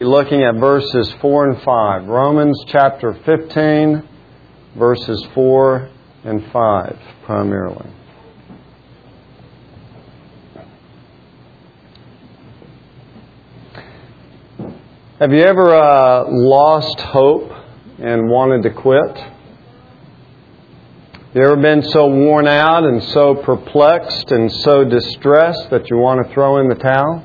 Looking at verses 4 and 5. Romans chapter 15, verses 4 and 5 primarily. Have you ever lost hope and wanted to quit? You ever been so worn out and so perplexed and so distressed that you want to throw in the towel?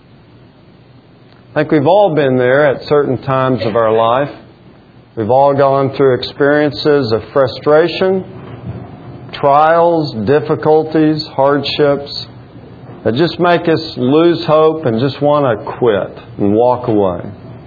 I think we've all been there at certain times of our life. We've all gone through experiences of frustration, trials, difficulties, hardships that just make us lose hope and just want to quit and walk away.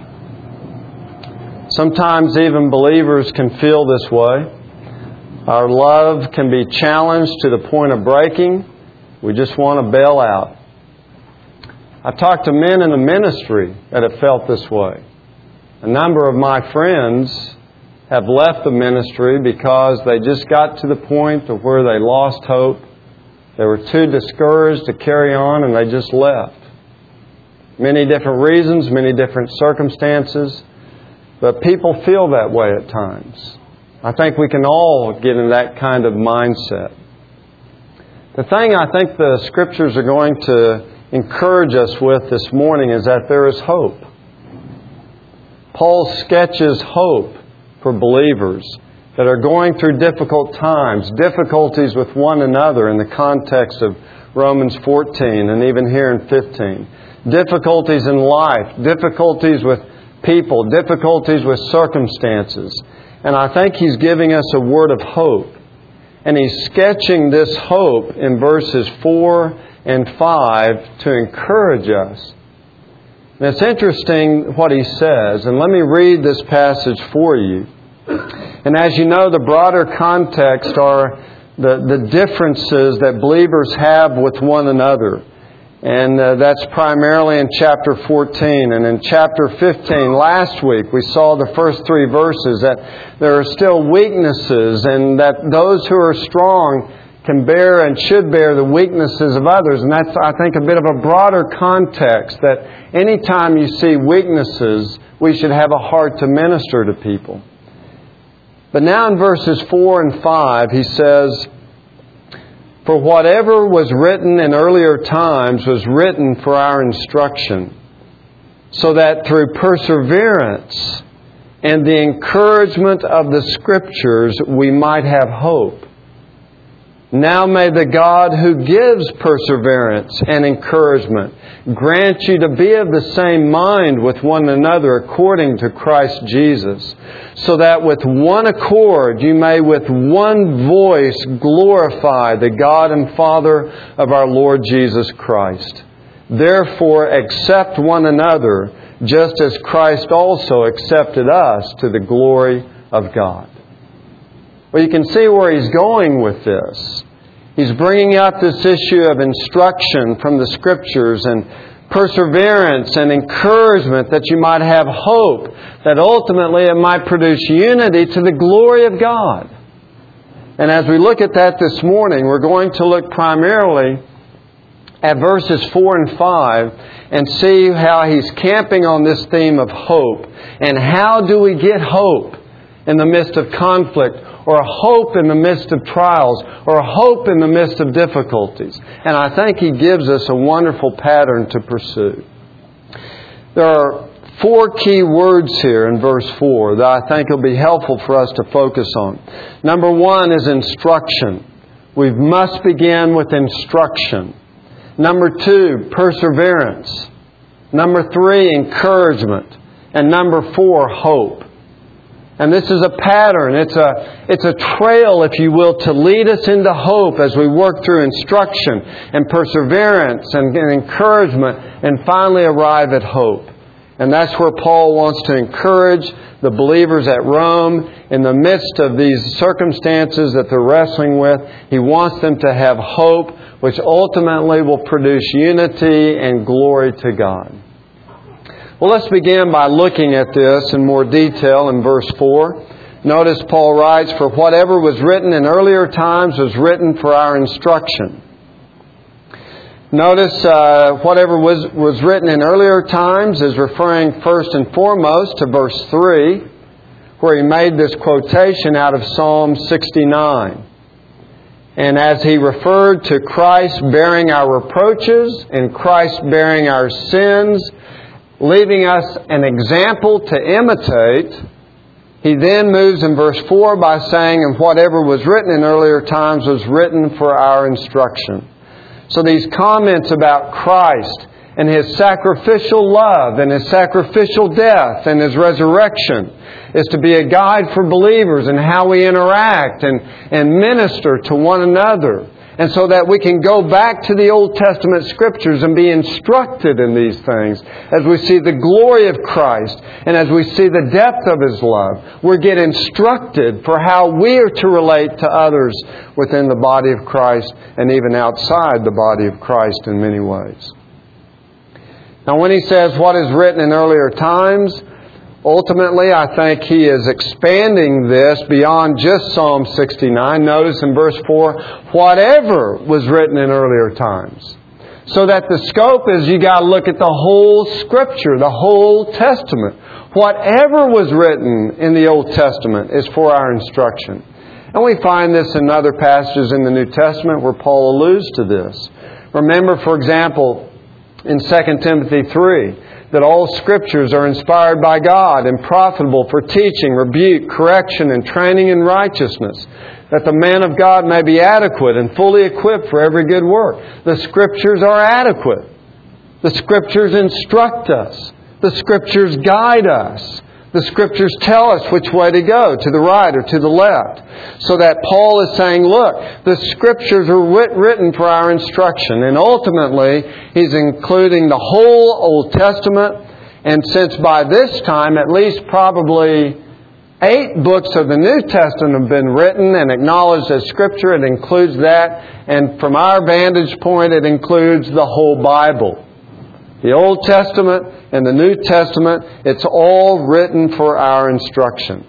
Sometimes even believers can feel this way. Our love can be challenged to the point of breaking. We just want to bail out. I've talked to men in the ministry that have felt this way. A number of my friends have left the ministry because they just got to the point of where they lost hope. They were too discouraged to carry on and they just left. Many different reasons, many different circumstances, but people feel that way at times. I think we can all get in that kind of mindset. The thing I think the Scriptures are going to encourage us with this morning is that there is hope. Paul sketches hope for believers that are going through difficult times, difficulties with one another in the context of Romans 14 and even here in 15. Difficulties in life, difficulties with people, difficulties with circumstances. And I think he's giving us a word of hope. And he's sketching this hope in verses 4 and 5 to encourage us. And it's interesting what he says. And let me read this passage for you. And as you know, the broader context are the differences that believers have with one another. And that's primarily in chapter 14. And in chapter 15, last week, we saw the first 3 verses that there are still weaknesses and that those who are strong can bear and should bear the weaknesses of others. And that's, I think, a bit of a broader context that anytime you see weaknesses, we should have a heart to minister to people. But now in verses 4 and 5, he says, "For whatever was written in earlier times was written for our instruction, so that through perseverance and the encouragement of the Scriptures we might have hope. Now may the God who gives perseverance and encouragement grant you to be of the same mind with one another according to Christ Jesus, so that with one accord you may with one voice glorify the God and Father of our Lord Jesus Christ. Therefore accept one another, just as Christ also accepted us to the glory of God." Well, you can see where he's going with this. He's bringing up this issue of instruction from the Scriptures and perseverance and encouragement that you might have hope, that ultimately it might produce unity to the glory of God. And as we look at that this morning, we're going to look primarily at verses 4 and 5 and see how he's camping on this theme of hope. And how do we get hope in the midst of conflict, or hope in the midst of trials, or hope in the midst of difficulties? And I think he gives us a wonderful pattern to pursue. There are 4 key words here in verse 4 that I think will be helpful for us to focus on. Number 1 is instruction. We must begin with instruction. Number 2, perseverance. Number 3, encouragement. And number 4, hope. And this is a pattern. It's a trail, if you will, to lead us into hope as we work through instruction and perseverance and encouragement and finally arrive at hope. And that's where Paul wants to encourage the believers at Rome in the midst of these circumstances that they're wrestling with. He wants them to have hope, which ultimately will produce unity and glory to God. Well, let's begin by looking at this in more detail in verse 4. Notice Paul writes, "For whatever was written in earlier times was written for our instruction." Notice whatever was written in earlier times is referring first and foremost to verse 3, where he made this quotation out of Psalm 69. And as he referred to Christ bearing our reproaches and Christ bearing our sins, leaving us an example to imitate, he then moves in verse 4 by saying, and whatever was written in earlier times was written for our instruction. So these comments about Christ and His sacrificial love and His sacrificial death and His resurrection is to be a guide for believers in how we interact and minister to one another. And so that we can go back to the Old Testament Scriptures and be instructed in these things as we see the glory of Christ and as we see the depth of His love. We get instructed for how we are to relate to others within the body of Christ and even outside the body of Christ in many ways. Now when he says what is written in earlier times, ultimately, I think he is expanding this beyond just Psalm 69. Notice in verse 4, whatever was written in earlier times. So that the scope is you got to look at the whole Scripture, the whole Testament. Whatever was written in the Old Testament is for our instruction. And we find this in other passages in the New Testament where Paul alludes to this. Remember, for example, in 2 Timothy 3, that all Scriptures are inspired by God and profitable for teaching, rebuke, correction, and training in righteousness, that the man of God may be adequate and fully equipped for every good work. The Scriptures are adequate. The Scriptures instruct us. The Scriptures guide us. The Scriptures tell us which way to go, to the right or to the left. So that Paul is saying, look, the Scriptures are written for our instruction. And ultimately, he's including the whole Old Testament. And since by this time, at least probably 8 books of the New Testament have been written and acknowledged as Scripture, it includes that. And from our vantage point, it includes the whole Bible. The Old Testament and the New Testament, it's all written for our instruction.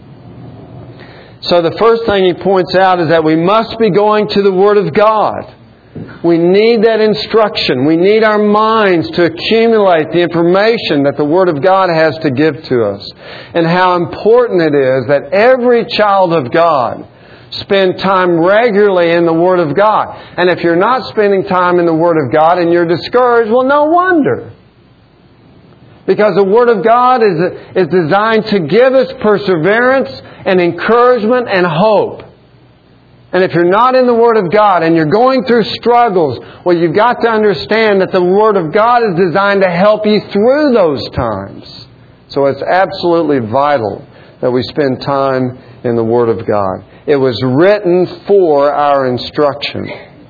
So the first thing he points out is that we must be going to the Word of God. We need that instruction. We need our minds to accumulate the information that the Word of God has to give to us. And how important it is that every child of God spend time regularly in the Word of God. And if you're not spending time in the Word of God and you're discouraged, well, no wonder. Because the Word of God is designed to give us perseverance and encouragement and hope. And if you're not in the Word of God and you're going through struggles, well, you've got to understand that the Word of God is designed to help you through those times. So it's absolutely vital that we spend time in the Word of God. It was written for our instruction.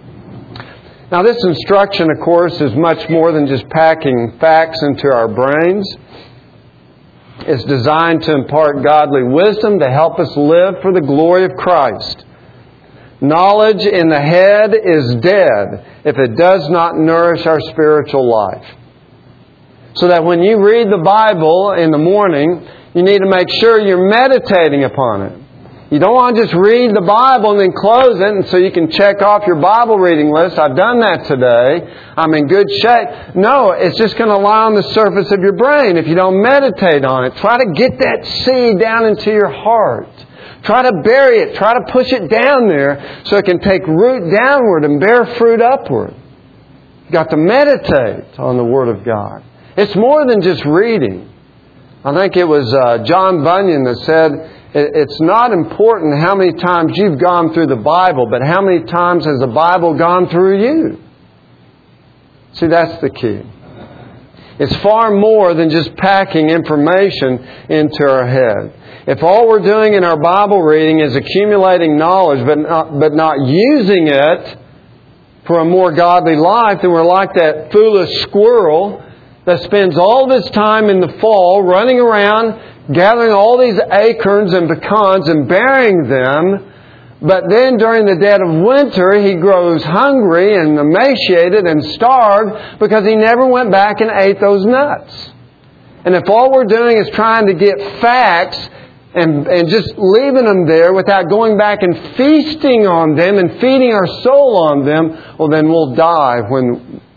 Now, this instruction, of course, is much more than just packing facts into our brains. It's designed to impart godly wisdom to help us live for the glory of Christ. Knowledge in the head is dead if it does not nourish our spiritual life. So that when you read the Bible in the morning, you need to make sure you're meditating upon it. You don't want to just read the Bible and then close it and so you can check off your Bible reading list. I've done that today. I'm in good shape. No, it's just going to lie on the surface of your brain if you don't meditate on it. Try to get that seed down into your heart. Try to bury it. Try to push it down there so it can take root downward and bear fruit upward. You've got to meditate on the Word of God. It's more than just reading. I think it was John Bunyan that said, it's not important how many times you've gone through the Bible, but how many times has the Bible gone through you? See, that's the key. It's far more than just packing information into our head. If all we're doing in our Bible reading is accumulating knowledge, but not using it for a more godly life, then we're like that foolish squirrel that spends all of his time in the fall running around gathering all these acorns and pecans and burying them. But then during the dead of winter, he grows hungry and emaciated and starved because he never went back and ate those nuts. And if all we're doing is trying to get facts and just leaving them there without going back and feasting on them and feeding our soul on them, well, then we'll die when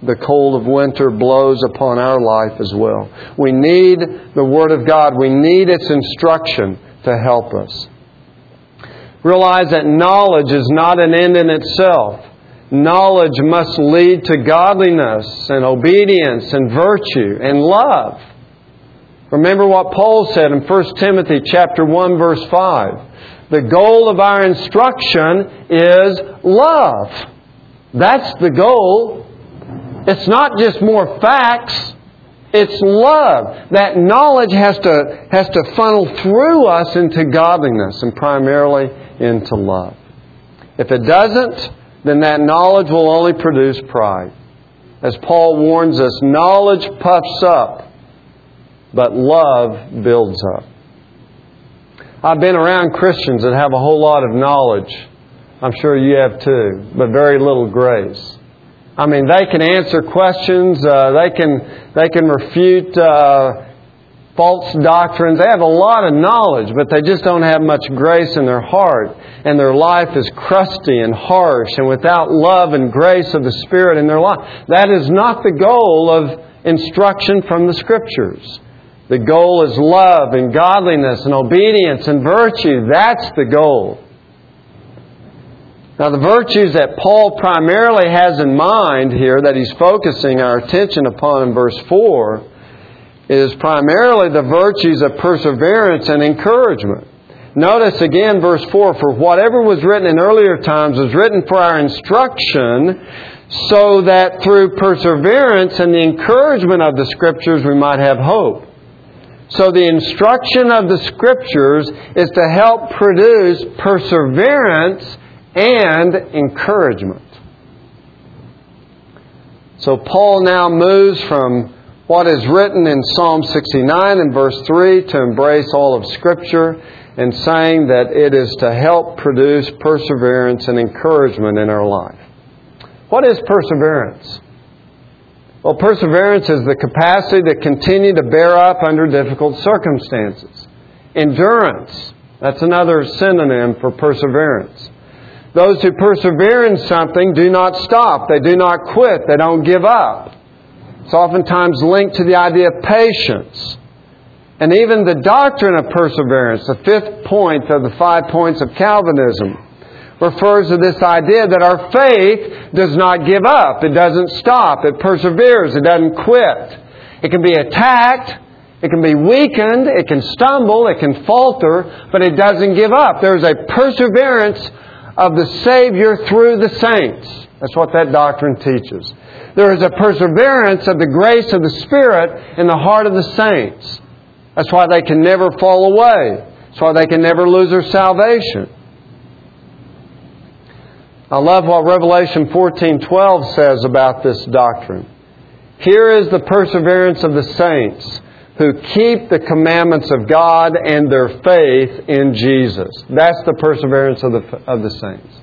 the cold of winter blows upon our life as well. We need the Word of God. We need its instruction to help us. Realize that knowledge is not an end in itself. Knowledge must lead to godliness and obedience and virtue and love. Remember what Paul said in 1 Timothy chapter 1, verse 5. The goal of our instruction is love. That's the goal. It's not just more facts. It's love. That knowledge has to funnel through us into godliness and primarily into love. If it doesn't, then that knowledge will only produce pride. As Paul warns us, knowledge puffs up, but love builds up. I've been around Christians that have a whole lot of knowledge. I'm sure you have too, but very little grace. I mean, they can answer questions. They can refute false doctrines. They have a lot of knowledge, but they just don't have much grace in their heart. And their life is crusty and harsh and without love and grace of the Spirit in their life. That is not the goal of instruction from the Scriptures. The goal is love and godliness and obedience and virtue. That's the goal. Now, the virtues that Paul primarily has in mind here, that he's focusing our attention upon in verse 4, is primarily the virtues of perseverance and encouragement. Notice again verse 4, for whatever was written in earlier times was written for our instruction, so that through perseverance and the encouragement of the Scriptures we might have hope. So the instruction of the Scriptures is to help produce perseverance and encouragement. So Paul now moves from what is written in Psalm 69 and verse 3 to embrace all of Scripture and saying that it is to help produce perseverance and encouragement in our life. What is perseverance? Well, perseverance is the capacity to continue to bear up under difficult circumstances. Endurance, that's another synonym for perseverance. Those who persevere in something do not stop. They do not quit. They don't give up. It's oftentimes linked to the idea of patience. And even the doctrine of perseverance, the fifth point of the 5 points of Calvinism, refers to this idea that our faith does not give up. It doesn't stop. It perseveres. It doesn't quit. It can be attacked. It can be weakened. It can stumble. It can falter. But it doesn't give up. There's a perseverance of the Savior through the saints. That's what that doctrine teaches. There is a perseverance of the grace of the Spirit in the heart of the saints. That's why they can never fall away. That's why they can never lose their salvation. I love what Revelation 14:12 says about this doctrine. Here is the perseverance of the saints who keep the commandments of God and their faith in Jesus. That's the perseverance of the saints.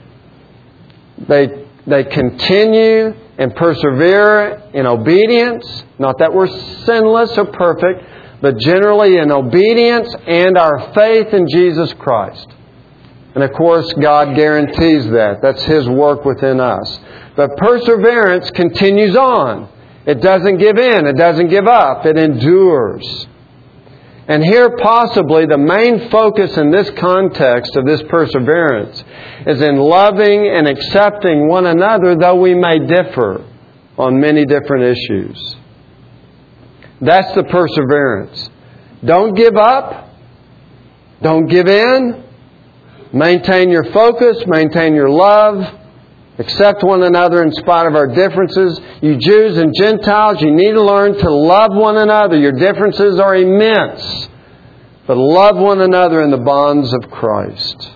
They continue and persevere in obedience. Not that we're sinless or perfect, but generally in obedience and our faith in Jesus Christ. And of course, God guarantees that. That's His work within us. But perseverance continues on. It doesn't give in. It doesn't give up. It endures. And here possibly the main focus in this context of this perseverance is in loving and accepting one another, though we may differ on many different issues. That's the perseverance. Don't give up. Don't give in. Maintain your focus. Maintain your love. Accept one another in spite of our differences. You Jews and Gentiles, you need to learn to love one another. Your differences are immense. But love one another in the bonds of Christ.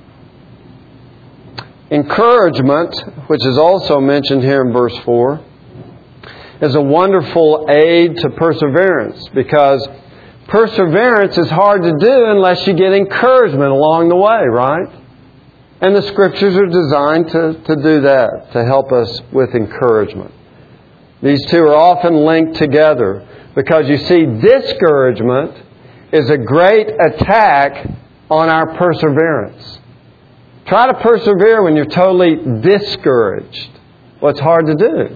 Encouragement, which is also mentioned here in verse 4, is a wonderful aid to perseverance, because perseverance is hard to do unless you get encouragement along the way, right? And the Scriptures are designed to do that, to help us with encouragement. These two are often linked together because you see, discouragement is a great attack on our perseverance. Try to persevere when you're totally discouraged. Well, it's hard to do.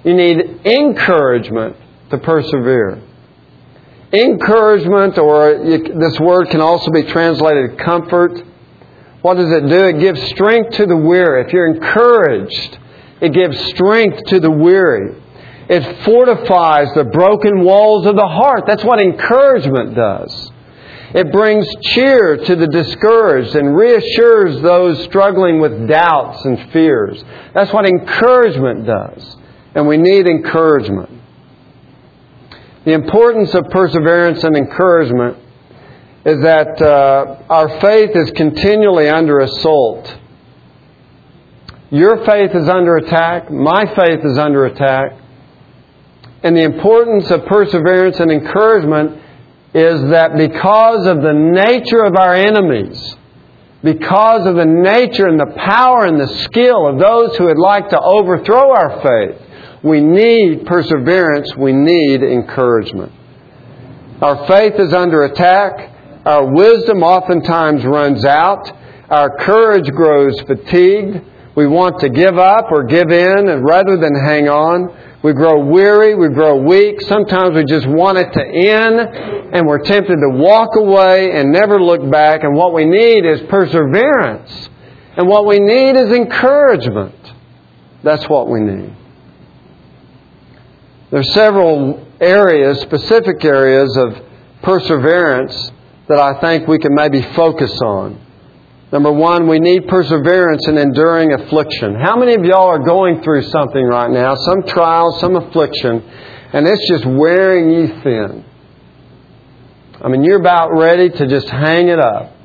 You need encouragement to persevere. Encouragement, or this word can also be translated comfort. What does it do? It gives strength to the weary. If you're encouraged, it gives strength to the weary. It fortifies the broken walls of the heart. That's what encouragement does. It brings cheer to the discouraged and reassures those struggling with doubts and fears. That's what encouragement does. And we need encouragement. The importance of perseverance and encouragement is that our faith is continually under assault. Your faith is under attack. My faith is under attack. And the importance of perseverance and encouragement is that because of the nature of our enemies, because of the nature and the power and the skill of those who would like to overthrow our faith, we need perseverance, we need encouragement. Our faith is under attack. Our wisdom oftentimes runs out. Our courage grows fatigued. We want to give up or give in rather than hang on. We grow weary, we grow weak. Sometimes we just want it to end, and we're tempted to walk away and never look back. And what we need is perseverance. And what we need is encouragement. That's what we need. There's several areas, specific areas of perseverance that I think we can maybe focus on. Number one, we need perseverance in enduring affliction. How many of y'all are going through something right now, some trial, some affliction, and it's just wearing you thin? I mean, you're about ready to just hang it up.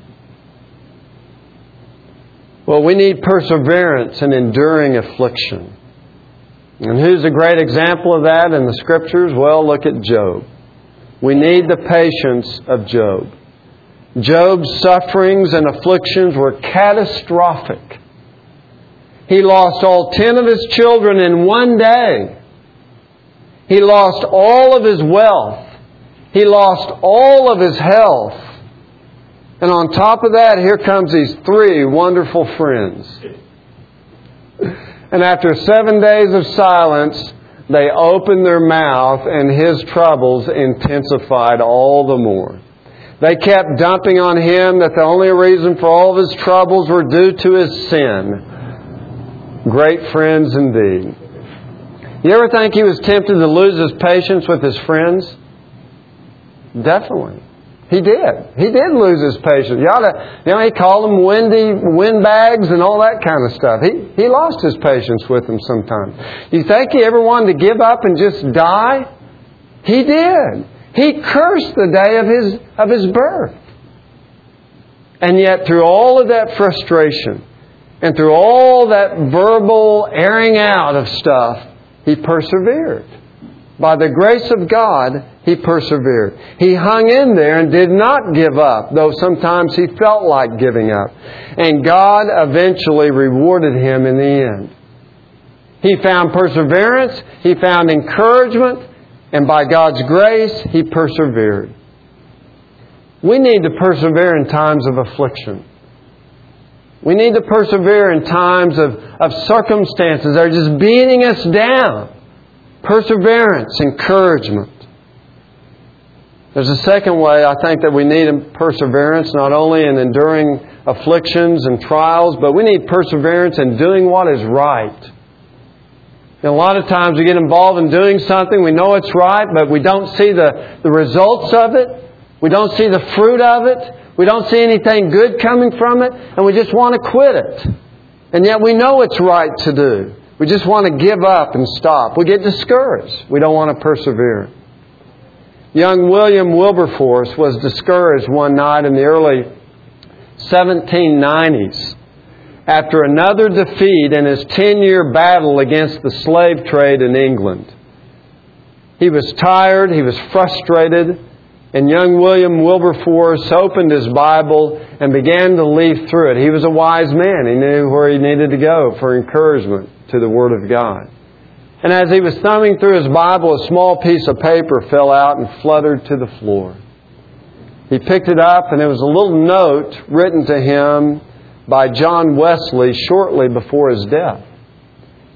Well, we need perseverance in enduring affliction. And who's a great example of that in the Scriptures? Well, look at Job. We need the patience of Job. Job's sufferings and afflictions were catastrophic. He lost all 10 of his children in one day. He lost all of his wealth. He lost all of his health. And on top of that, here comes these 3 wonderful friends. And after 7 days of silence, they opened their mouth and his troubles intensified all the more. They kept dumping on him that the only reason for all of his troubles were due to his sin. Great friends indeed. You ever think he was tempted to lose his patience with his friends? Definitely. He did. He did lose his patience. He called them windbags and all that kind of stuff. He lost his patience with them sometimes. You think he ever wanted to give up and just die? He did. He cursed the day of his birth. And yet through all of that frustration and through all that verbal airing out of stuff, he persevered. By the grace of God, he persevered. He hung in there and did not give up, though sometimes he felt like giving up. And God eventually rewarded him in the end. He found perseverance, he found encouragement, and by God's grace, he persevered. We need to persevere in times of affliction. We need to persevere in times of circumstances that are just beating us down. Perseverance, encouragement. There's a second way I think that we need perseverance, not only in enduring afflictions and trials, but we need perseverance in doing what is right. And a lot of times we get involved in doing something, we know it's right, but we don't see the results of it. We don't see the fruit of it. We don't see anything good coming from it, and we just want to quit it. And yet we know it's right to do. We just want to give up and stop. We get discouraged. We don't want to persevere. Young William Wilberforce was discouraged one night in the early 1790s after another defeat in his 10-year battle against the slave trade in England. He was tired, he was frustrated, and young William Wilberforce opened his Bible and began to leaf through it. He was a wise man. He knew where he needed to go for encouragement to the Word of God. And as he was thumbing through his Bible, a small piece of paper fell out and fluttered to the floor. He picked it up, and it was a little note written to him by John Wesley shortly before his death.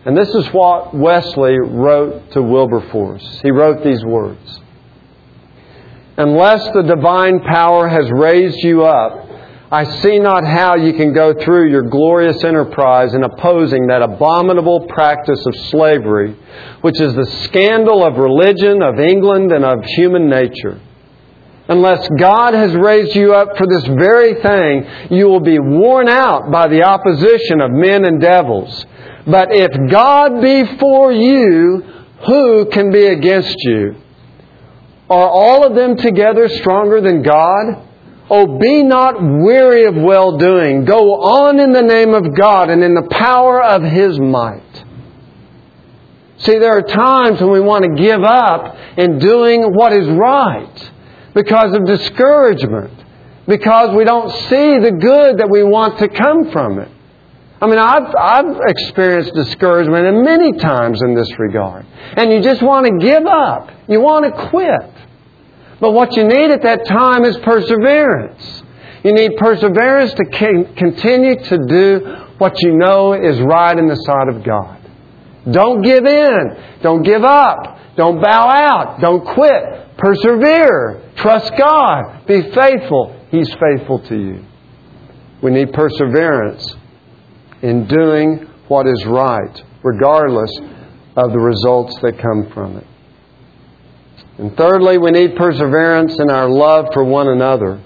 And this is what Wesley wrote to Wilberforce. He wrote these words: "Unless the divine power has raised you up, I see not how you can go through your glorious enterprise in opposing that abominable practice of slavery, which is the scandal of religion, of England, and of human nature. Unless God has raised you up for this very thing, you will be worn out by the opposition of men and devils. But if God be for you, who can be against you? Are all of them together stronger than God? Oh, be not weary of well-doing. Go on in the name of God and in the power of His might." See, there are times when we want to give up in doing what is right because of discouragement, because we don't see the good that we want to come from it. I mean, I've experienced discouragement and many times in this regard. And you just want to give up. You want to quit. But what you need at that time is perseverance. You need perseverance to continue to do what you know is right in the sight of God. Don't give in. Don't give up. Don't bow out. Don't quit. Persevere. Trust God. Be faithful. He's faithful to you. We need perseverance in doing what is right, regardless of the results that come from it. And thirdly, we need perseverance in our love for one another.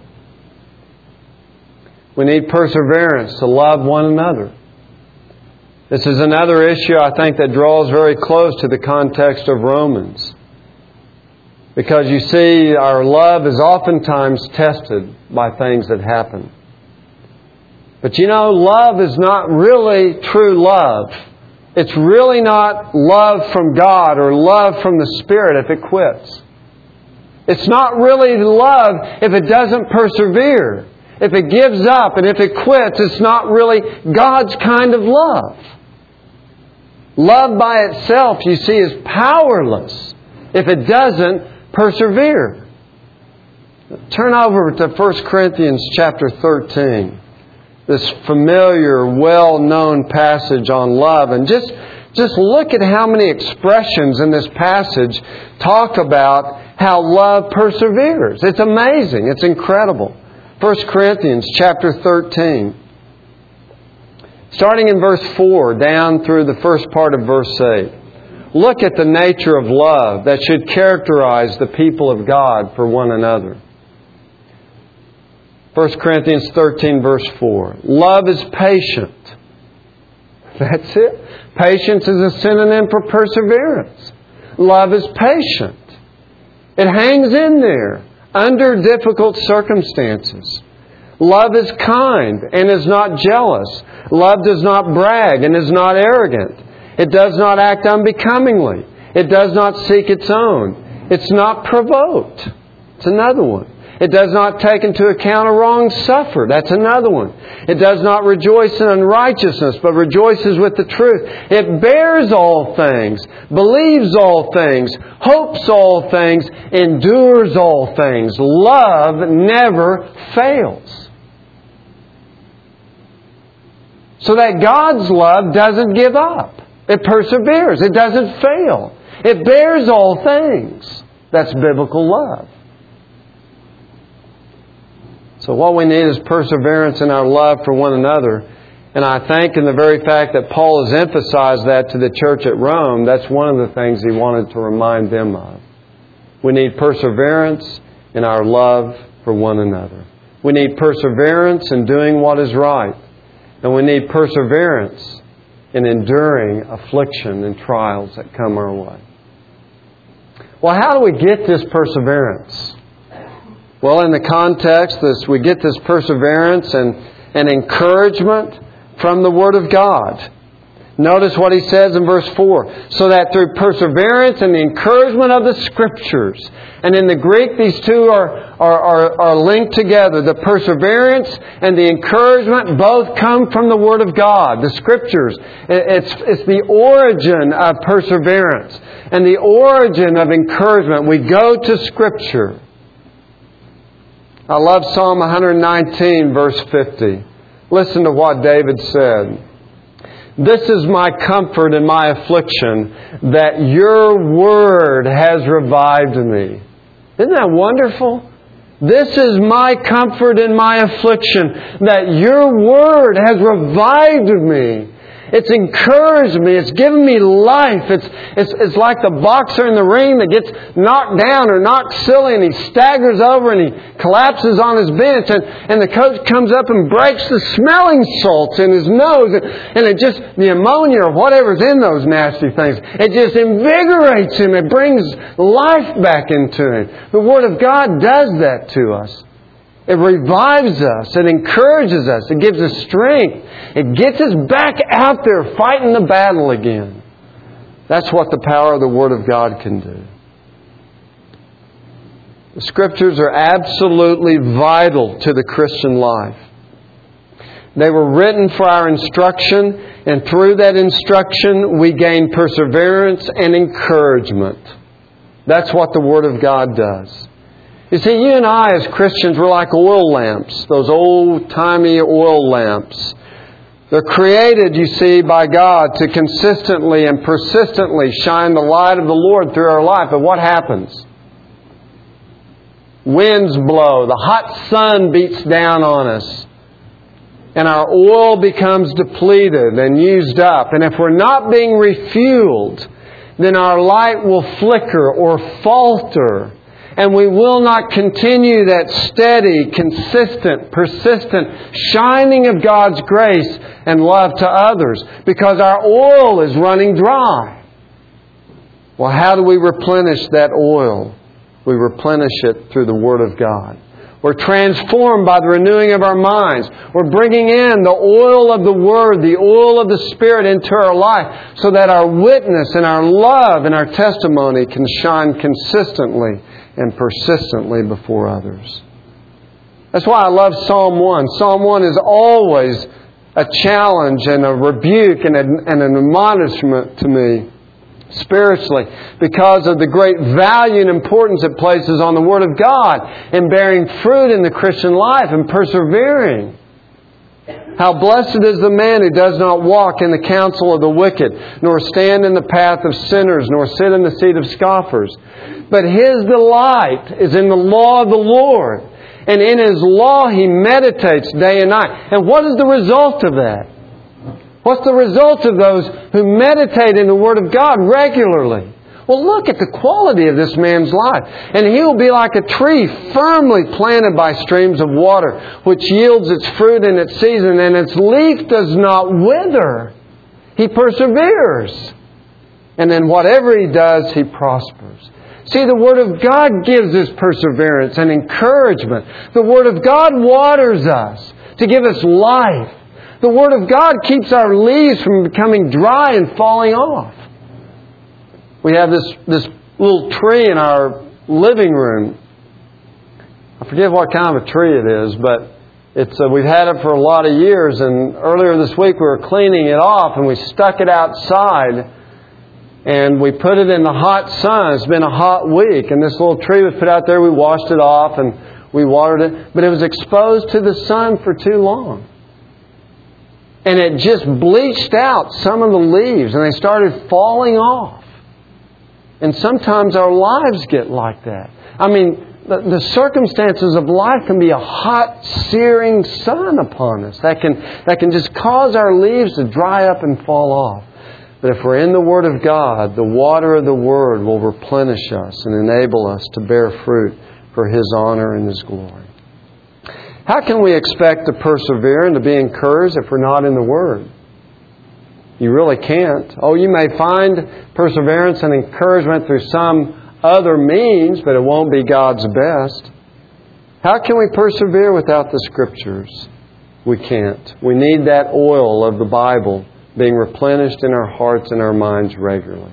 We need perseverance to love one another. This is another issue, I think, that draws very close to the context of Romans. Because you see, our love is oftentimes tested by things that happen. But you know, love is not really true love. It's really not love from God or love from the Spirit if it quits. It's not really love if it doesn't persevere. If it gives up and if it quits, it's not really God's kind of love. Love by itself, you see, is powerless if it doesn't persevere. Turn over to 1 Corinthians chapter 13. This familiar, well-known passage on love. And just look at how many expressions in this passage talk about how love perseveres. It's amazing. It's incredible. 1 Corinthians chapter 13. Starting in verse 4 down through the first part of verse 8. Look at the nature of love that should characterize the people of God for one another. 1 Corinthians 13 verse 4. Love is patient. That's it. Patience is a synonym for perseverance. Love is patient. It hangs in there under difficult circumstances. Love is kind and is not jealous. Love does not brag and is not arrogant. It does not act unbecomingly. It does not seek its own. It's not provoked. It's another one. It does not take into account a wrong suffered. That's another one. It does not rejoice in unrighteousness, but rejoices with the truth. It bears all things, believes all things, hopes all things, endures all things. Love never fails. So that God's love doesn't give up. It perseveres. It doesn't fail. It bears all things. That's biblical love. So what we need is perseverance in our love for one another. And I think in the very fact that Paul has emphasized that to the church at Rome, that's one of the things he wanted to remind them of. We need perseverance in our love for one another. We need perseverance in doing what is right. And we need perseverance in enduring affliction and trials that come our way. Well, how do we get this perseverance? Well, in the context, we get this perseverance and encouragement from the Word of God. Notice what he says in verse 4. So that through perseverance and the encouragement of the Scriptures. And in the Greek, these two are linked together. The perseverance and the encouragement both come from the Word of God. The Scriptures. It's the origin of perseverance. And the origin of encouragement. We go to Scripture. I love Psalm 119, verse 50. Listen to what David said. This is my comfort in my affliction, that your word has revived me. Isn't that wonderful? This is my comfort in my affliction, that your word has revived me. It's encouraged me. It's given me life. It's like the boxer in the ring that gets knocked down or knocked silly and he staggers over and he collapses on his bench and the coach comes up and breaks the smelling salts in his nose and it just, the ammonia or whatever's in those nasty things, it just invigorates him. It brings life back into him. The Word of God does that to us. It revives us. It encourages us. It gives us strength. It gets us back out there fighting the battle again. That's what the power of the Word of God can do. The Scriptures are absolutely vital to the Christian life. They were written for our instruction, and through that instruction we gain perseverance and encouragement. That's what the Word of God does. You see, you and I as Christians, we're like oil lamps, those old-timey oil lamps. They're created, you see, by God to consistently and persistently shine the light of the Lord through our life. But what happens? Winds blow, the hot sun beats down on us, and our oil becomes depleted and used up. And if we're not being refueled, then our light will flicker or falter. And we will not continue that steady, consistent, persistent shining of God's grace and love to others because our oil is running dry. Well, how do we replenish that oil? We replenish it through the Word of God. We're transformed by the renewing of our minds. We're bringing in the oil of the Word, the oil of the Spirit into our life so that our witness and our love and our testimony can shine consistently and persistently before others. That's why I love Psalm 1. Psalm 1 is always a challenge and a rebuke and an admonishment to me spiritually because of the great value and importance it places on the Word of God and bearing fruit in the Christian life and persevering. How blessed is the man who does not walk in the counsel of the wicked, nor stand in the path of sinners, nor sit in the seat of scoffers. But his delight is in the law of the Lord, and in His law he meditates day and night. And what is the result of that? What's the result of those who meditate in the Word of God regularly? Well, look at the quality of this man's life. And he will be like a tree firmly planted by streams of water, which yields its fruit in its season, and its leaf does not wither. He perseveres. And in whatever he does, he prospers. See, the Word of God gives us perseverance and encouragement. The Word of God waters us to give us life. The Word of God keeps our leaves from becoming dry and falling off. We have this little tree in our living room. I forget what kind of a tree it is, but we've had it for a lot of years. And earlier this week we were cleaning it off and we stuck it outside and we put it in the hot sun. It's been a hot week, and this little tree was put out there. We washed it off and we watered it, but it was exposed to the sun for too long. And it just bleached out some of the leaves and they started falling off. And sometimes our lives get like that. I mean, the circumstances of life can be a hot, searing sun upon us. That can just cause our leaves to dry up and fall off. But if we're in the Word of God, the water of the Word will replenish us and enable us to bear fruit for His honor and His glory. How can we expect to persevere and to be encouraged if we're not in the Word? You really can't. Oh, you may find perseverance and encouragement through some other means, but it won't be God's best. How can we persevere without the Scriptures? We can't. We need that oil of the Bible being replenished in our hearts and our minds regularly.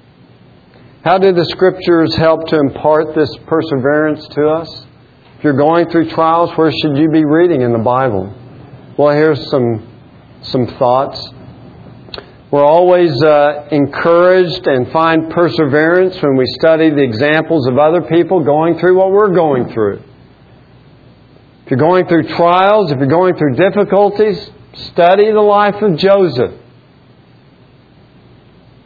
How do the Scriptures help to impart this perseverance to us? If you're going through trials, where should you be reading in the Bible? Well, here's some thoughts. We're always encouraged and find perseverance when we study the examples of other people going through what we're going through. If you're going through trials, if you're going through difficulties, study the life of Joseph.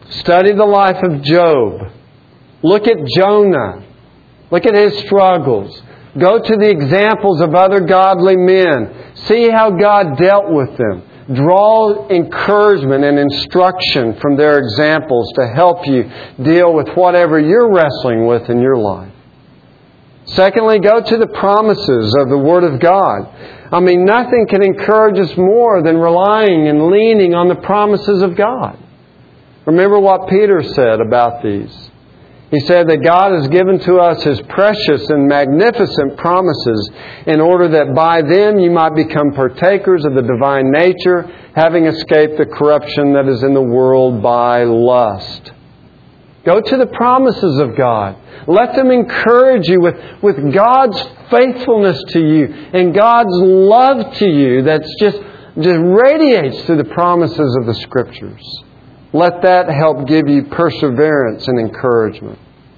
Study the life of Job. Look at Jonah. Look at his struggles. Go to the examples of other godly men. See how God dealt with them. Draw encouragement and instruction from their examples to help you deal with whatever you're wrestling with in your life. Secondly, go to the promises of the Word of God. Nothing can encourage us more than relying and leaning on the promises of God. Remember what Peter said about these. He said that God has given to us His precious and magnificent promises in order that by them you might become partakers of the divine nature, having escaped the corruption that is in the world by lust. Go to the promises of God. Let them encourage you with God's faithfulness to you and God's love to you that's just radiates through the promises of the Scriptures. Let that help give you perseverance and encouragement.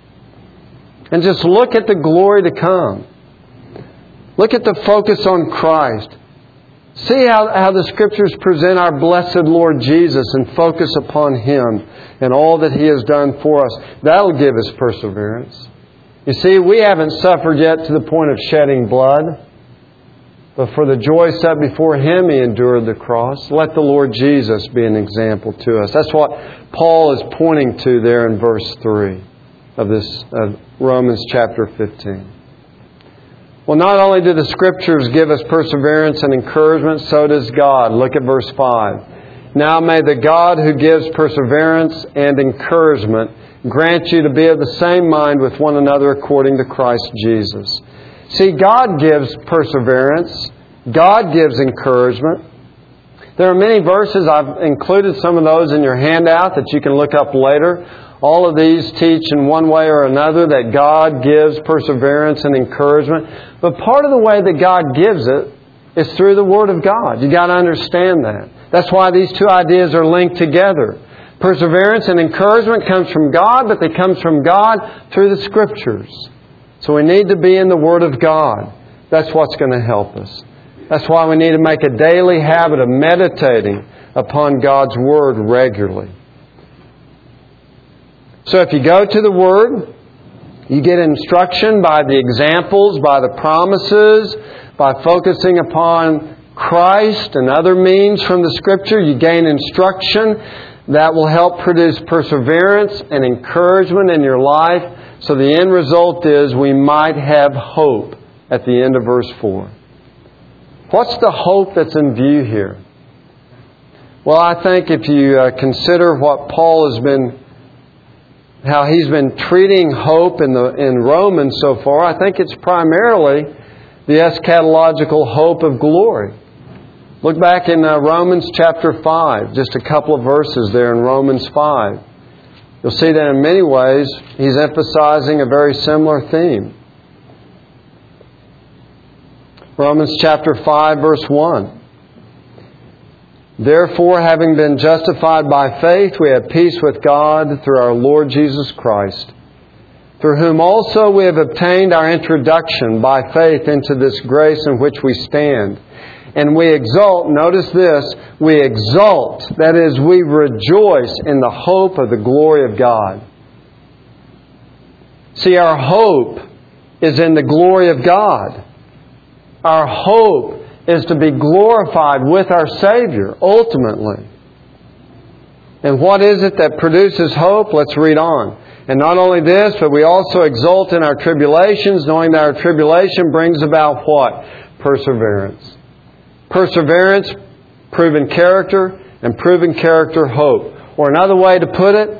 And just look at the glory to come. Look at the focus on Christ. See how the Scriptures present our blessed Lord Jesus and focus upon Him and all that He has done for us. That'll give us perseverance. You see, we haven't suffered yet to the point of shedding blood. But for the joy set before Him, He endured the cross. Let the Lord Jesus be an example to us. That's what Paul is pointing to there in verse 3 of Romans chapter 15. Well, not only do the Scriptures give us perseverance and encouragement, so does God. Look at verse 5. Now may the God who gives perseverance and encouragement grant you to be of the same mind with one another according to Christ Jesus. See, God gives perseverance. God gives encouragement. There are many verses. I've included some of those in your handout that you can look up later. All of these teach in one way or another that God gives perseverance and encouragement. But part of the way that God gives it is through the Word of God. You've got to understand that. That's why these two ideas are linked together. Perseverance and encouragement comes from God, but they come from God through the Scriptures. So we need to be in the Word of God. That's what's going to help us. That's why we need to make a daily habit of meditating upon God's Word regularly. So if you go to the Word, you get instruction by the examples, by the promises, by focusing upon Christ and other means from the Scripture. You gain instruction that will help produce perseverance and encouragement in your life. So the end result is we might have hope at the end of verse 4. What's the hope that's in view here? Well, I think if you consider what Paul how he's been treating hope in Romans so far, I think it's primarily the eschatological hope of glory. Look back in Romans chapter 5, just a couple of verses there in Romans 5. You'll see that in many ways he's emphasizing a very similar theme. Romans chapter 5, verse 1. Therefore, having been justified by faith, we have peace with God through our Lord Jesus Christ, through whom also we have obtained our introduction by faith into this grace in which we stand. And we exult, notice this, we exult, that is, we rejoice in the hope of the glory of God. See, our hope is in the glory of God. Our hope is to be glorified with our Savior, ultimately. And what is it that produces hope? Let's read on. And not only this, but we also exult in our tribulations, knowing that our tribulation brings about what? Perseverance. Perseverance, proven character, and proven character, hope. Or another way to put it,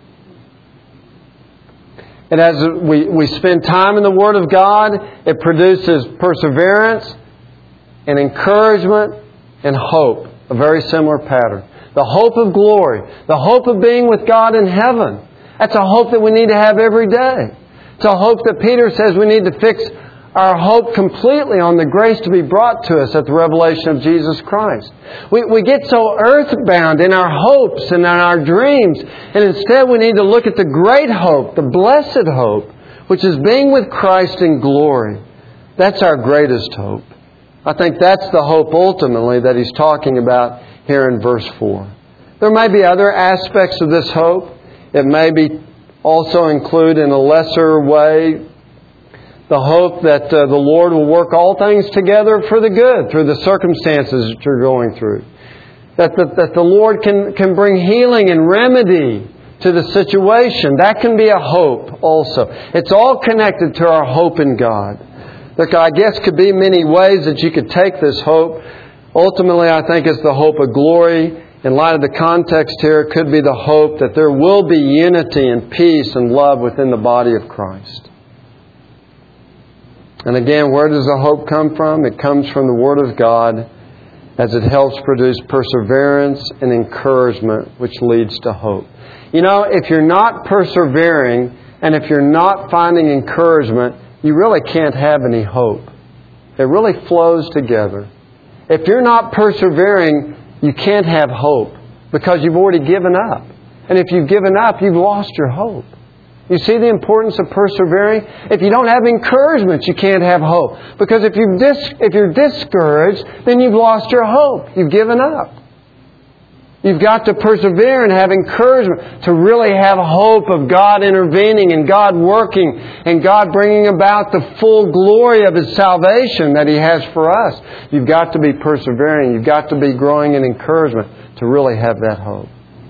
and as we spend time in the Word of God, it produces perseverance and encouragement and hope. A very similar pattern. The hope of glory. The hope of being with God in heaven. That's a hope that we need to have every day. It's a hope that Peter says we need to fix our hope completely on the grace to be brought to us at the revelation of Jesus Christ. We get so earthbound in our hopes and in our dreams, and instead we need to look at the great hope, the blessed hope, which is being with Christ in glory. That's our greatest hope. I think that's the hope ultimately that he's talking about here in verse 4. There may be other aspects of this hope. It may be also include in a lesser way the hope that the Lord will work all things together for the good through the circumstances that you're going through. That the Lord can bring healing and remedy to the situation. That can be a hope also. It's all connected to our hope in God. There, I guess, could be many ways that you could take this hope. Ultimately, I think it's the hope of glory. In light of the context here, it could be the hope that there will be unity and peace and love within the body of Christ. And again, where does the hope come from? It comes from the Word of God, as it helps produce perseverance and encouragement, which leads to hope. You know, if you're not persevering and if you're not finding encouragement, you really can't have any hope. It really flows together. If you're not persevering, you can't have hope because you've already given up. And if you've given up, you've lost your hope. You see the importance of persevering? If you don't have encouragement, you can't have hope. Because if you're discouraged, then you've lost your hope. You've given up. You've got to persevere and have encouragement to really have hope of God intervening and God working and God bringing about the full glory of His salvation that He has for us. You've got to be persevering. You've got to be growing in encouragement to really have that hope.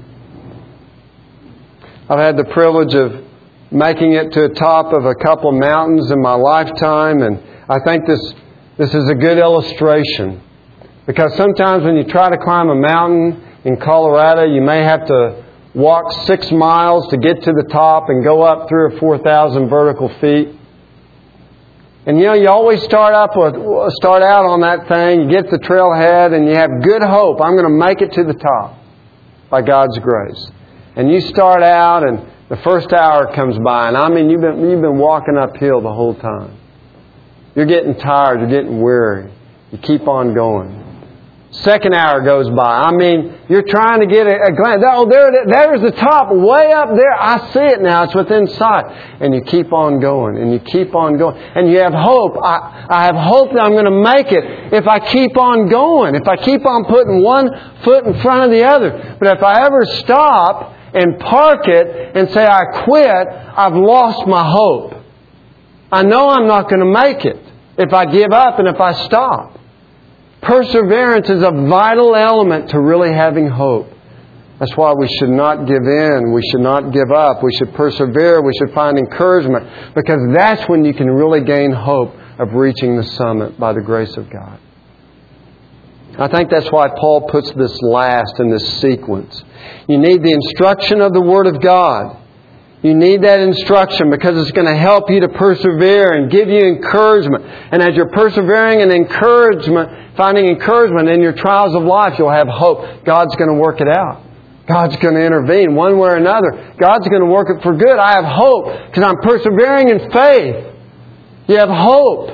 I've had the privilege of making it to the top of a couple of mountains in my lifetime, and I think this is a good illustration. Because sometimes when you try to climb a mountain in Colorado, you may have to walk 6 miles to get to the top and go up 3,000 or 4,000 vertical feet. And you know, you always start out on that thing, you get the trailhead, and you have good hope. I'm going to make it to the top by God's grace. And you start out, and the first hour comes by, and I mean, you've been walking uphill the whole time. You're getting tired, you're getting weary. You keep on going. Second hour goes by. I mean, you're trying to get a glance. Oh, there's the top, way up there. I see it now. It's within sight. And you keep on going, and you keep on going. And you have hope. I have hope that I'm going to make it if I keep on going. If I keep on putting one foot in front of the other. But if I ever stop and park it and say I quit, I've lost my hope. I know I'm not going to make it if I give up and if I stop. Perseverance is a vital element to really having hope. That's why we should not give in. We should not give up. We should persevere. We should find encouragement, because that's when you can really gain hope of reaching the summit by the grace of God. I think that's why Paul puts this last in this sequence. You need the instruction of the Word of God. You need that instruction because it's going to help you to persevere and give you encouragement. And as you're persevering and finding encouragement in your trials of life, you'll have hope. God's going to work it out. God's going to intervene one way or another. God's going to work it for good. I have hope because I'm persevering in faith. You have hope.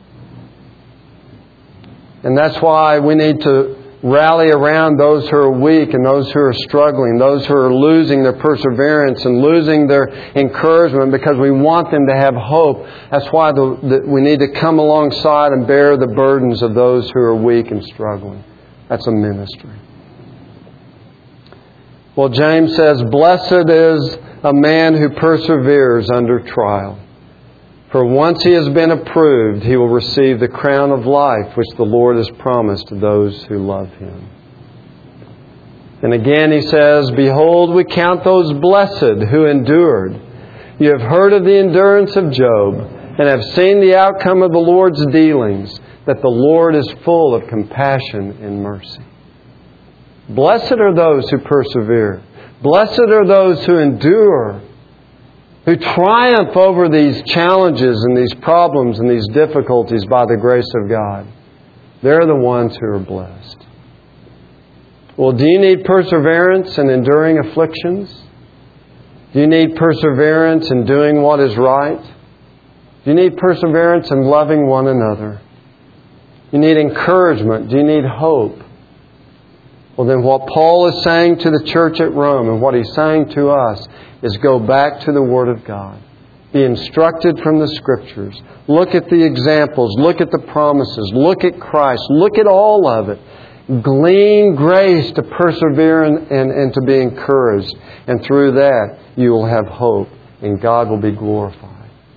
And that's why we need to rally around those who are weak and those who are struggling, those who are losing their perseverance and losing their encouragement, because we want them to have hope. That's why we need to come alongside and bear the burdens of those who are weak and struggling. That's a ministry. Well, James says, "Blessed is a man who perseveres under trial. For once he has been approved, he will receive the crown of life which the Lord has promised to those who love Him." And again he says, "Behold, we count those blessed who endured. You have heard of the endurance of Job, and have seen the outcome of the Lord's dealings, that the Lord is full of compassion and mercy." Blessed are those who persevere. Blessed are those who endure, who triumph over these challenges and these problems and these difficulties by the grace of God. They're the ones who are blessed. Well, do you need perseverance in enduring afflictions? Do you need perseverance in doing what is right? Do you need perseverance in loving one another? Do you need encouragement? Do you need hope? Well, then what Paul is saying to the church at Rome and what he's saying to us is go back to the Word of God. Be instructed from the Scriptures. Look at the examples. Look at the promises. Look at Christ. Look at all of it. Glean grace to persevere and to be encouraged. And through that, you will have hope, and God will be glorified.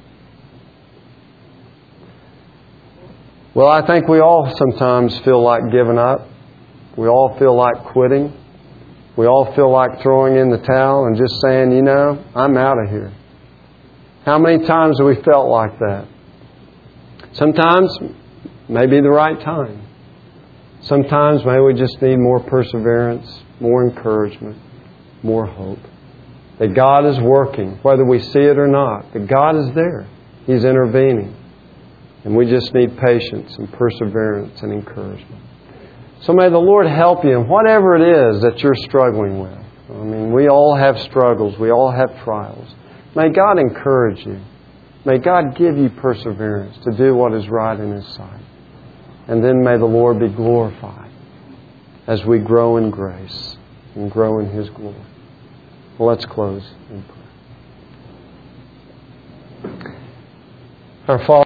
Well, I think we all sometimes feel like giving up. We all feel like quitting. We all feel like throwing in the towel and just saying, you know, I'm out of here. How many times have we felt like that? Sometimes, maybe the right time. Sometimes maybe we just need more perseverance, more encouragement, more hope. That God is working, whether we see it or not. That God is there. He's intervening. And we just need patience and perseverance and encouragement. So may the Lord help you in whatever it is that you're struggling with. I mean, we all have struggles. We all have trials. May God encourage you. May God give you perseverance to do what is right in His sight. And then may the Lord be glorified as we grow in grace and grow in His glory. Well, let's close in prayer. Our Father,